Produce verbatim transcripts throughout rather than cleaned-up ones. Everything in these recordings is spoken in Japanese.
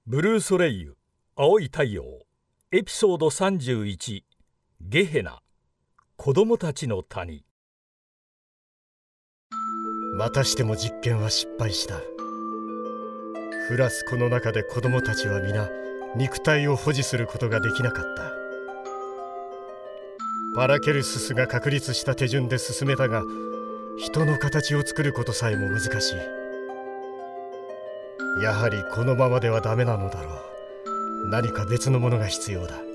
ブルーソレイユ青い太陽エピソードさんじゅういちゲヘナ子供たちの谷。 またしても実験は失敗した。フラスコの中で子供たちは皆肉体を保持することができなかった。パラケルススが確立した手順で進めたが、人の形を作ることさえも難しい。やはりこのままではダメなのだろう。何か別のものが必要だ。例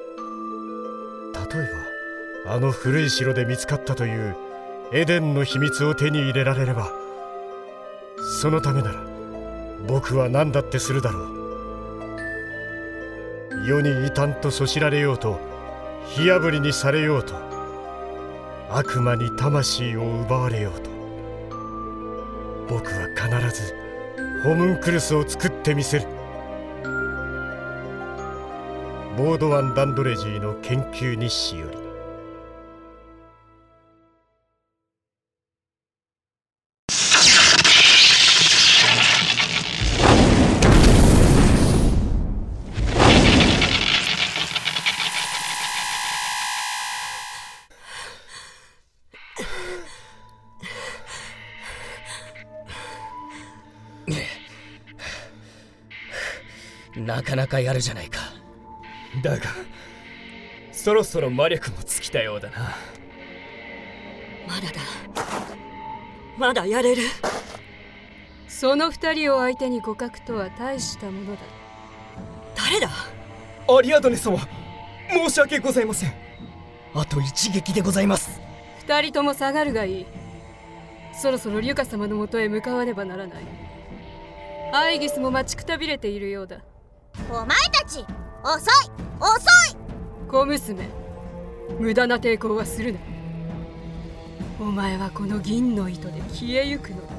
えばあの古い城で見つかったというエデンの秘密を手に入れられれば、そのためなら僕は何だってするだろう。世に異端とそしられようと、火あぶりにされようと、悪魔に魂を奪われようと、僕は必ずホムンクルスを作ってみせる。ボードワン・ダンドレジーの研究日誌より。 なかなかやるじゃないか。 だがそろそろ魔力も尽きたようだな。 まだだ、まだやれる。 その二人を相手に互角とは大したものだ。 誰だ？ アリアドネ様、申し訳ございません。 あと一撃でございます。 二人とも下がるがいい。そろそろリュカ様のもとへ向かわねばならない。アイギスも待ちくたびれているようだ。 お前たち遅い遅い。 小娘、無駄な抵抗はするな。お前はこの銀の糸で消えゆくのだから。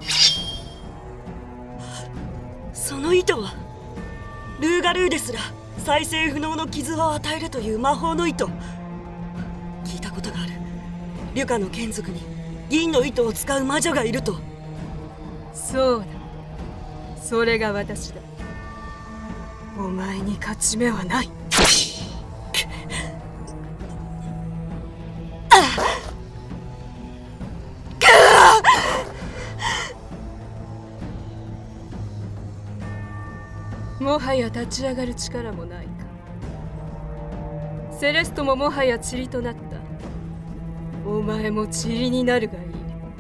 その糸はルーガルーですら再生不能の傷を与えるという魔法の糸。聞いたことがある。リュカの眷属に銀の糸を使う魔女がいると。 そうだ、それが私だ。お前に勝ち目はない。もはや立ち上がる力もないか。セレストももはや塵となった。お前も塵になるがいい。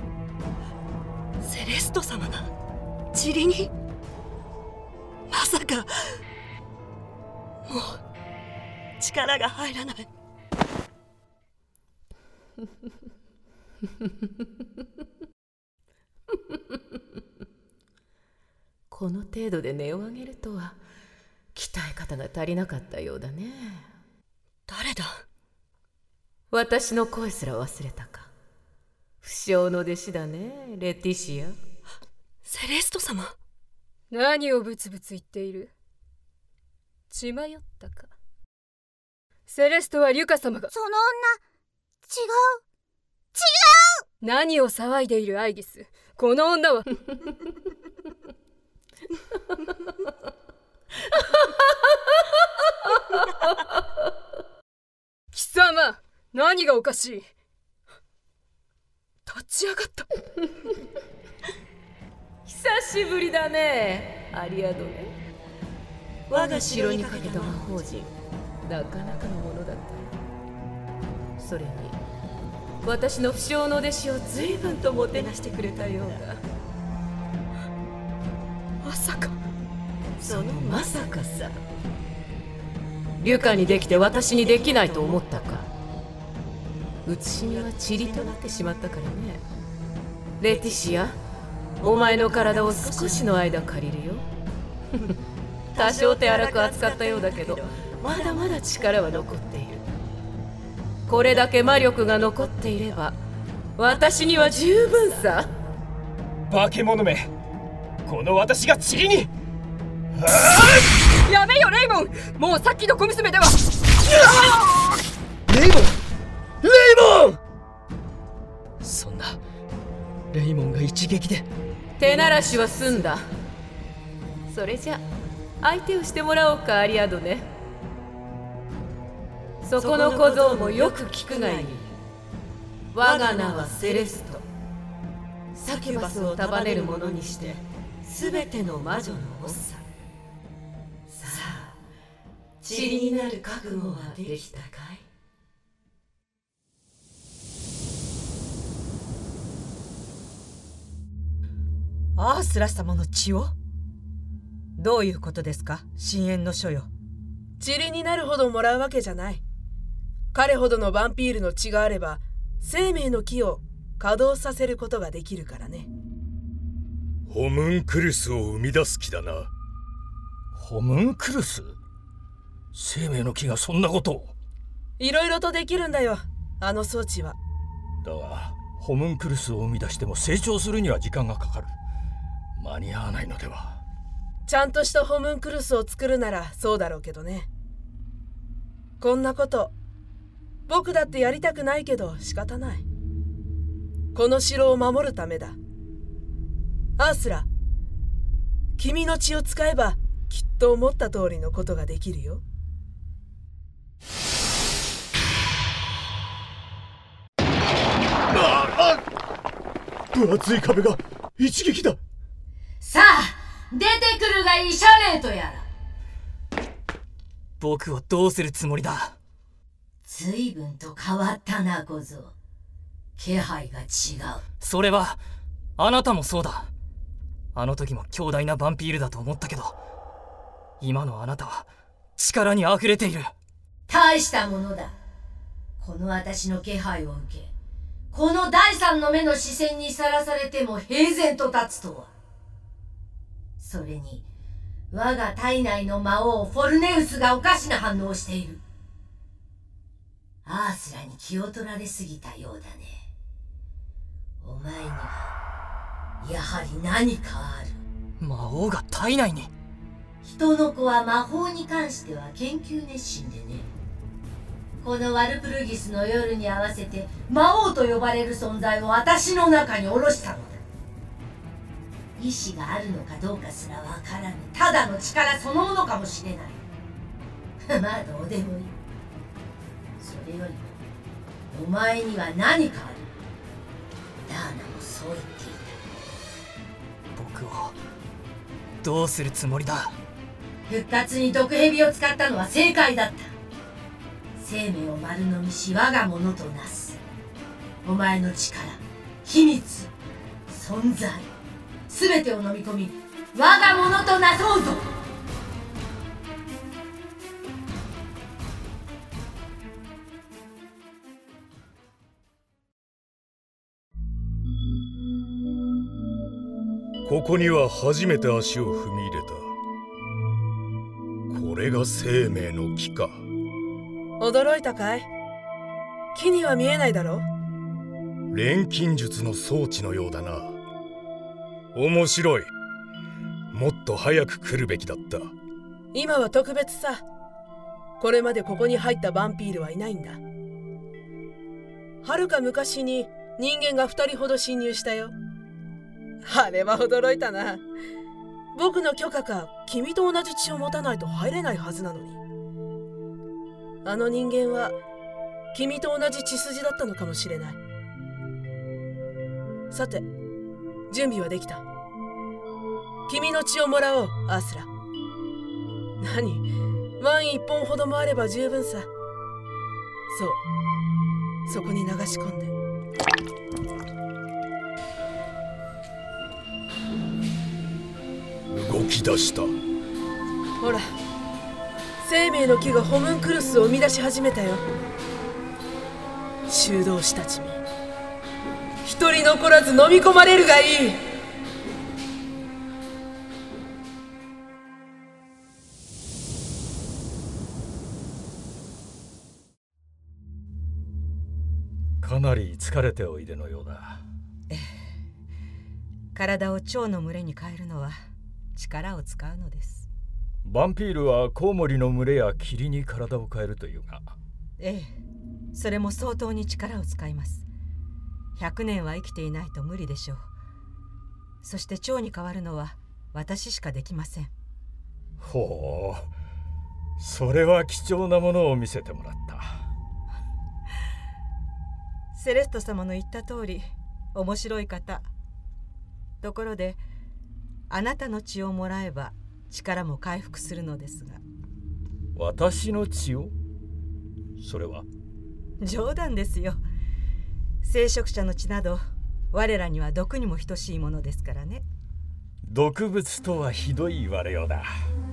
セレスト様が塵に？まさかもう力が入らない。 この程度で音を上げるとは鍛え方が足りなかったようだね。 誰だ？ 私の声すら忘れたか。不肖の弟子だね、レティシア。 セレスト様。 何をブツブツ言っている？血迷ったか。セレストはリュカ様が。 その女、違う違う。 何を騒いでいるアイギス。この女は貴様、何がおかしい？立ち上がった。 久しぶりだね、アリアドネ。我が城にかけた魔法陣、なかなかのものだった。それに私の不肖の弟子を随分ともてなしてくれたようだ。 まさか。 そのまさかさ。リュカにできて私にできないと思ったか。写しみは塵となってしまったからね。レティシア、お前の体を少しの間借りるよ。多少手荒く扱ったようだけど、まだまだ力は残っている。これだけ魔力が残っていれば私には十分さ。 化け物め、この私が塵に。 やめよレイモン、もうさっきの小娘では。 レイモン、レイモン。そんなレイモンが一撃で。 手慣らしは済んだ。それじゃ相手をしてもらおうか、アリアドネ。そこの小僧もよく聞くがいい。我が名はセレスト。サキュバスを束ねるものにしてすべての魔女の長。さあ、塵になる覚悟はできたかい？ アースラ様の血を？どういうことですか、深淵の書よ。 塵になるほどもらうわけじゃない。彼ほどのヴァンピールの血があれば生命の木を稼働させることができるからね。 ホムンクルスを生み出す気だな。ホムンクルス？生命の木がそんなことを？ いろいろとできるんだよ、あの装置は。 だがホムンクルスを生み出しても成長するには時間がかかる。間に合わないのでは。 ちゃんとしたホムンクルスを作るならそうだろうけどね。こんなこと僕だってやりたくないけど仕方ない。この城を守るためだ。アースラ、君の血を使えばきっと思った通りのことができるよ。 ああ、分厚い壁が一撃だ。 さあ出てくるがいい、シャレーとやら。 僕をどうするつもりだ？ 随分と変わったな、小僧。気配が違う。 それはあなたもそうだ。あの時も強大なヴァンピールだと思ったけど、今のあなたは力にあふれている。 大したものだ。この私の気配を受け、この第三の目の視線にさらされても平然と立つとは。それに我が体内の魔王フォルネウスがおかしな反応をしている。アースラに気を取られすぎたようだね。お前にはやはり何かある。 魔王が体内に？ 人の子は魔法に関しては研究熱心でね。このワルプルギスの夜に合わせて魔王と呼ばれる存在を私の中に下ろしたのだ。意志があるのかどうかすらわからぬ、ただの力そのものかもしれない。まあどうでもいい。それよりもお前には何かある。ダーナもそう言っていた。僕をどうするつもりだ？ 復活に毒蛇を使ったのは正解だった。生命を丸飲みし我がものとなす。お前の力、秘密、存在、すべてを飲み込み我がものとなそうぞ。 ここには初めて足を踏み入れた。これが生命の木か。 驚いたかい？木には見えないだろ。 錬金術の装置のようだな。面白い。もっと早く来るべきだった。 今は特別さ。これまでここに入ったヴァンピールはいないんだ。はるか昔に人間が二人ほど侵入したよ。あれは驚いたな。僕の許可か君と同じ血を持たないと入れないはずなのに。あの人間は君と同じ血筋だったのかもしれない。さて、準備はできた。君の血をもらおう、アースラ。何、ワイン一本ほどもあれば十分さ。そう、そこに流し込んで。 動き出した。 ほら、生命の木がホムンクルスを生み出し始めたよ。修道士たちめ、一人残らず飲み込まれるがいい。 かなり疲れておいでのようだ。 ええ、体を蝶の群れに変えるのは力を使うのです。 ヴァンピールはコウモリの群れや霧に体を変えるというが。 ええ、それも相当に力を使います。ひゃくねんは生きていないと無理でしょう。そして蝶に変わるのは私しかできません。 ほう、それは貴重なものを見せてもらった。 セレスト様の言った通り面白い方。ところであなたの血をもらえば力も回復するのですが。 私の血を？それは冗談ですよ。聖職者の血など我らには毒にも等しいものですからね。 毒物とはひどい言われようだ。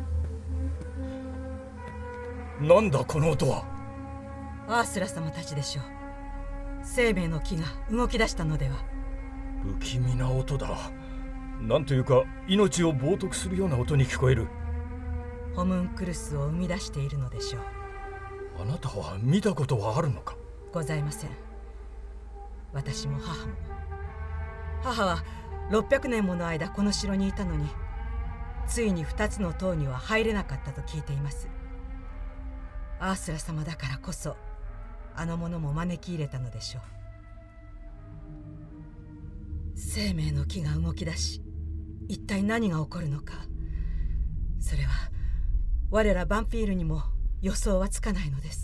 なんだこの音は。 アースラ様たちでしょう。生命の木が動き出したのでは。 不気味な音だ。なんというか命を冒涜するような音に聞こえる。 ホムンクルスを生み出しているのでしょう。 あなたは見たことはあるのか？ ございません。私も母も。母はろっぴゃくねんもの間この城にいたのに、ついに二つの塔には入れなかったと聞いています。アースラ様だからこそあの者も招き入れたのでしょう。生命の木が動き出し、一体何が起こるのか、それは我らバンピールにも予想はつかないのです。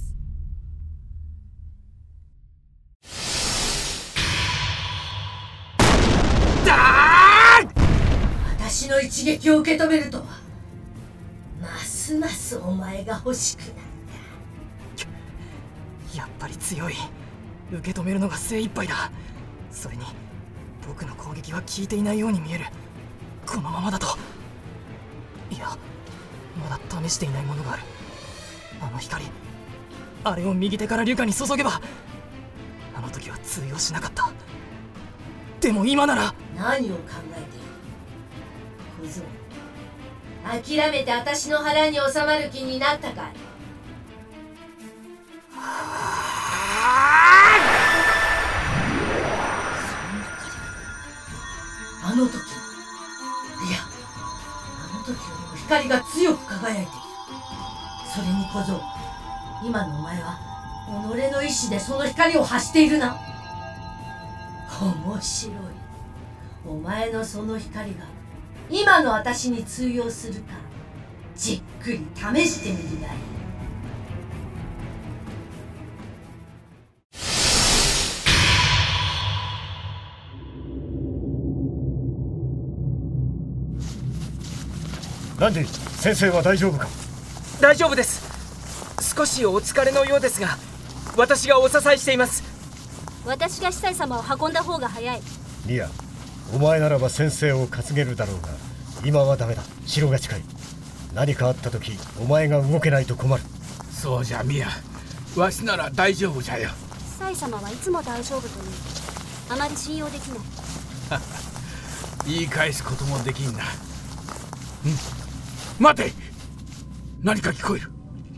私の一撃を受け止めるとは、ますますお前が欲しくなる。 やっぱり強い。受け止めるのが精一杯だ。それに僕の攻撃は効いていないように見える。このままだと。いや、まだ試していないものがある。あの光、あれを右手からリュカに注げば。あの時は通用しなかった。でも今なら。 何を考えている小僧。諦めて私の腹に収まる気になったかい？あの時、いや、あの時よりも光が強く輝いている。それに小僧、今のお前は己の意志でその光を発しているな。面白い。お前のその光が今の私に通用するか、じっくり試してみるがいい。 ランディ、先生は大丈夫か？ 大丈夫です。少しお疲れのようですが、私がお支えしています。 私が司祭様を運んだ方が早い。 ミア、お前ならば先生を担げるだろうが、今はダメだ。城が近い。何かあった時、お前が動けないと困る。 そうじゃミア、わしなら大丈夫じゃよ。 司祭様はいつも大丈夫という。あまり信用できない。 言い返すこともできんな。うん待て、何か聞こえる。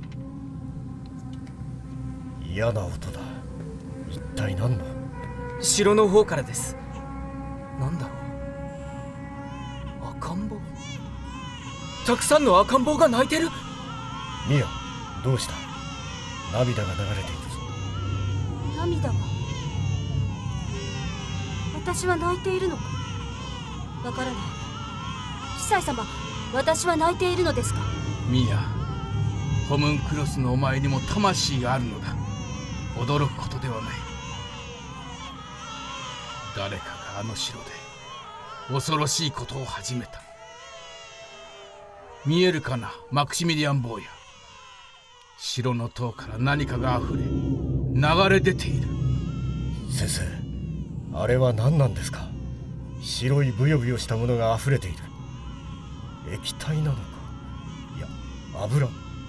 嫌な音だ。一体何の？ 城の方からです。なんだろう。赤ん坊。たくさんの赤ん坊が泣いてる。 ミア、どうした？涙が流れているぞ。 涙が。私は泣いているのかわからない。司祭様、私は泣いているのですか？ ミア、ホムンクロスのお前にも魂があるのだ。驚くことではない。誰かがあの城で恐ろしいことを始めた。見えるかな、マクシミリアン坊や。城の塔から何かがあふれ流れ出ている。 先生、あれは何なんですか？白いブヨブヨしたものがあふれている。液体なのか、いや油、違う、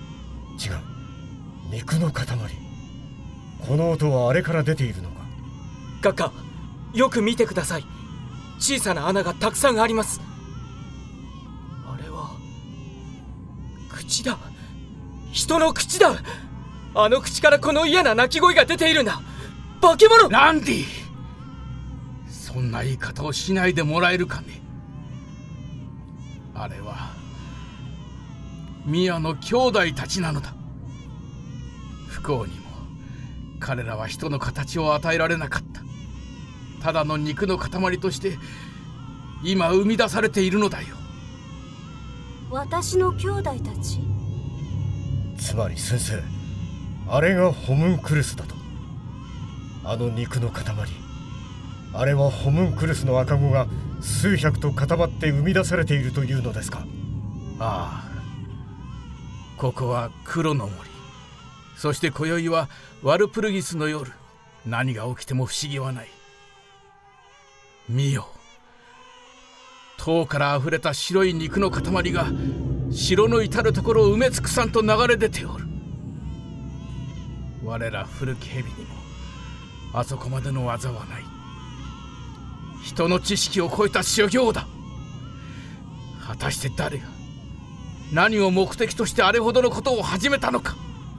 肉の塊。この音はあれから出ているのか？ 閣下、よく見てください。小さな穴がたくさんあります。あれは口だ。人の口だ。あの口からこの嫌な鳴き声が出ているんだ。化け物！ ランディ、そんな言い方をしないでもらえるかね。あれはミアの兄弟たちなのだ。不幸にも彼らは人の形を与えられなかった。ただの肉の塊として今生み出されているのだよ。 私の兄弟たち。 つまり先生、あれがホムンクルスだと。あの肉の塊、あれはホムンクルスの赤子が数百と固まって生み出されているというのですか。 ああ、ここは黒の森、そして今宵はワルプルギスの夜。何が起きても不思議はない。見よ、塔からあふれた白い肉の塊が城の至るところを埋め尽くさんと流れ出ておる。我ら古き蛇にもあそこまでの技はない。人の知識を超えた修行だ。果たして誰が、何を目的としてあれほどのことを始めたのか。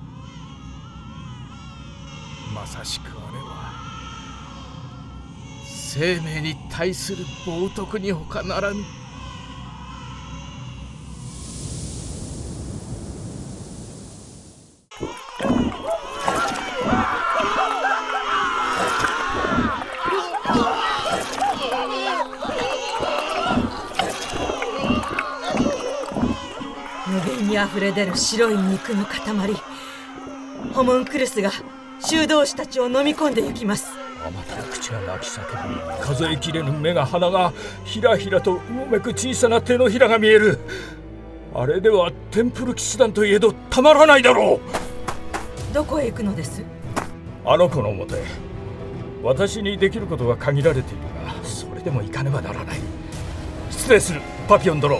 まさしくあれは生命に対する冒涜に他ならぬ。 無限にあふれ出る白い肉の塊、ホムンクルスが修道士たちを飲み込んでいきます。 あまた口が泣き叫び、数えきれぬ目が鼻がひらひらとうごめく小さな手のひらが見える。あれではテンプル騎士団といえどたまらないだろう。どこへ行くのです？ あの子のもとへ。私にできることは限られているが、それでも行かねばならない。失礼する、パピヨン殿。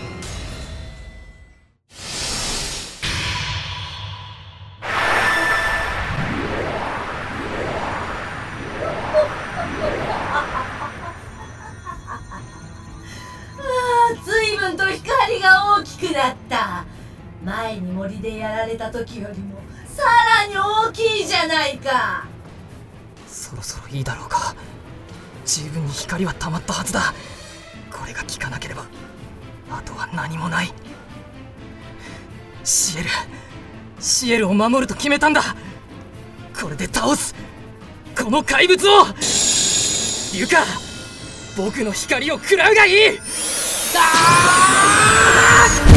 随分と光が大きくなった。前に森でやられた時よりもさらに大きいじゃないか。 そろそろいいだろうか。十分に光は溜まったはずだ。これが効かなければあとは何もない。シエルシエルを守ると決めたんだ。これで倒す、この怪物を。リュカ、僕の光を食らうがいい。あー！